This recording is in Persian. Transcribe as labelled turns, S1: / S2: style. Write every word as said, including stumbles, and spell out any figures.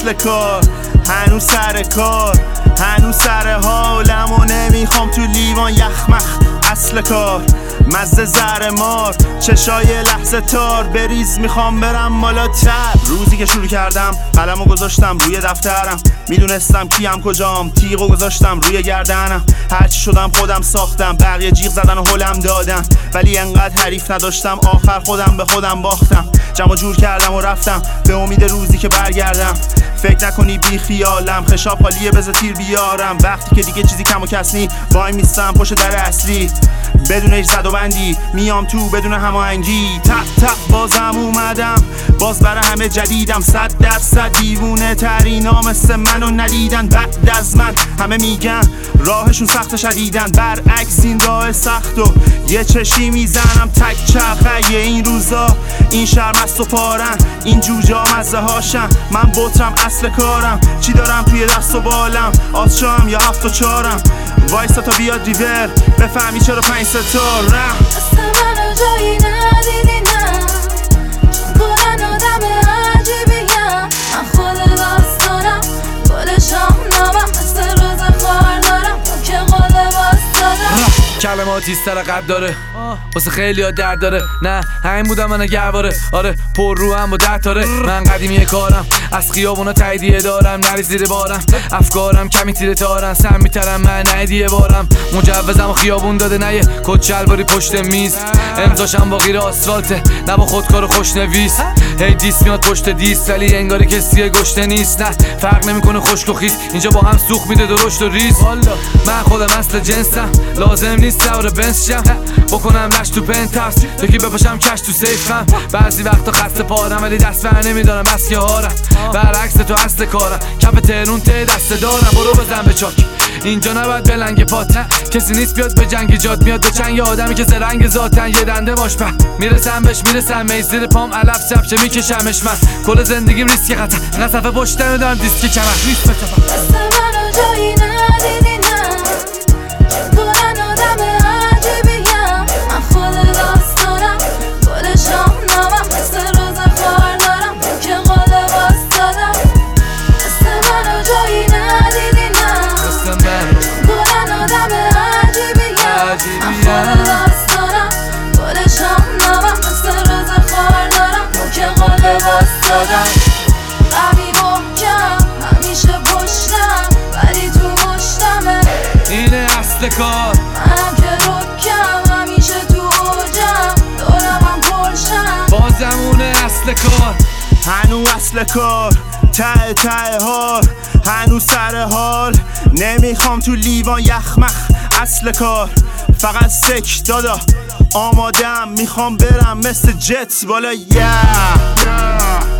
S1: اصل کار، هنوز سر کار، هنوز سر حالم و نمیخوام تو لیوان یخمخ. اصل کار مزه زر مار، چشای لحظه تار بریز میخوام برم بالاتر. روزی که شروع کردم قلمو گذاشتم روی دفترم، میدونستم کیم کجام، تیغو گذاشتم روی گردنم. هرچی شدم خودم ساختم، بقیه جیغ زدن و هلم دادن، ولی انقدر حریف نداشتم آخر خودم به خودم باختم. جمع جور کردم و رفتم به امید روزی که برگردم. فکر نکنی بی خیالم، خشاب حالیه بذار تیر بیارم. وقتی که دیگه چیزی کم و کس نی، وای میستم پشت در اصلی بدون هیچ زد و بندی، میام تو بدون هماهنگی. تق تق بازم اومدم، باز برای همه جدیدم. صد درصد دیوونه ترینا مثل منو ندیدن. بعد از من همه میگن راهشون سخت شدیدن، برعکس این راه سخت و یه چشی میزنم. تک چرخه این روزا، این شرمست و پارن، این جوجا مزه هاشن. من بطرم اصل کارم، چی دارم توی دست و بالم، آسشام یا هفت و چارم. وایستا تا بیاد ریور بفهمی چرا پنج ستار رم.
S2: دست منو جایی ندیدی نه، چون کلن آدم عجیبیم. من خود داستانم، گل شاهنامم، مثل روز خوار دارم تو که قول باستادم.
S3: کلماتی سر قد داره، واسه خیلی ها درد داره. نه همین بودم من گهواره، آره پر رو هم با ده تاره. من قدیمی کارم، از خیابونا تاییدیه دارم، نری زیر بارم. افکارم کمی تیره تارن، سم میترم من ندیه بارم. مجوزم و خیابون داده نه یه کت شلواری پشت میز. امضاشم با غیر آسفالته، نه با خودکار خوشنویس. هی دیس میاد پشت دیس، ولی انگاری کسی گشته نیست. نه فرق نمیکنه خشک و خیس، اینجا با هم سوخ میده درشت و ریز. من خودم اصل جنسم، لازم نیست سوار بنز شم، بکنم رشت تو پنتاس، یکی بپاشم کش تو سیفم. بعضی وقتا خسته پارم، ولی دست بر نمیدارم بس که هارم. برعکس تو اصل کارم، کف تهرون ته دست دارم. برو بزن به چاک، اینجا نباید بلنگ پات. نه کسی نیست بیاد به جنگ جات، میاد به چنگ آدمی که زرنگ ذاتن. یه دنده باش من میرسم بهش، میرسم می زیر پام علف چپچه میکشمش. من کل زندگیم ریسک خطر، اینقدر صفحه پشتم دارم دیسک کمر ریسک بچفم.
S2: دست منو جایی ندیدی نه، چون کلن آدم عجیبیم. من خود داستانم، گل شاهنامم، مثل روز خوار دارم تو که قول باستادم. دست منو جایی ندیدی نه،
S3: دست من
S2: کلن آدم عجیبیم. من خود داستانم، گل شاهنامم، مثل روز خوار دارم تو که قول باستادم. قوی محکم همیشه پشتم، ولی تو مشتمه
S3: اینه اصل کار.
S2: منم که رکم همیشه تو اوجم، دورم هم پرشم.
S3: بازمونه اصل کار،
S1: هنوز اصل کار، ته ته حال، هنوز سر حال. نمیخوام تو لیوان یخمخ. اصل کار فقط سک دادا، آمادم میخوام برم مثل جت بالا. yeah. yeah.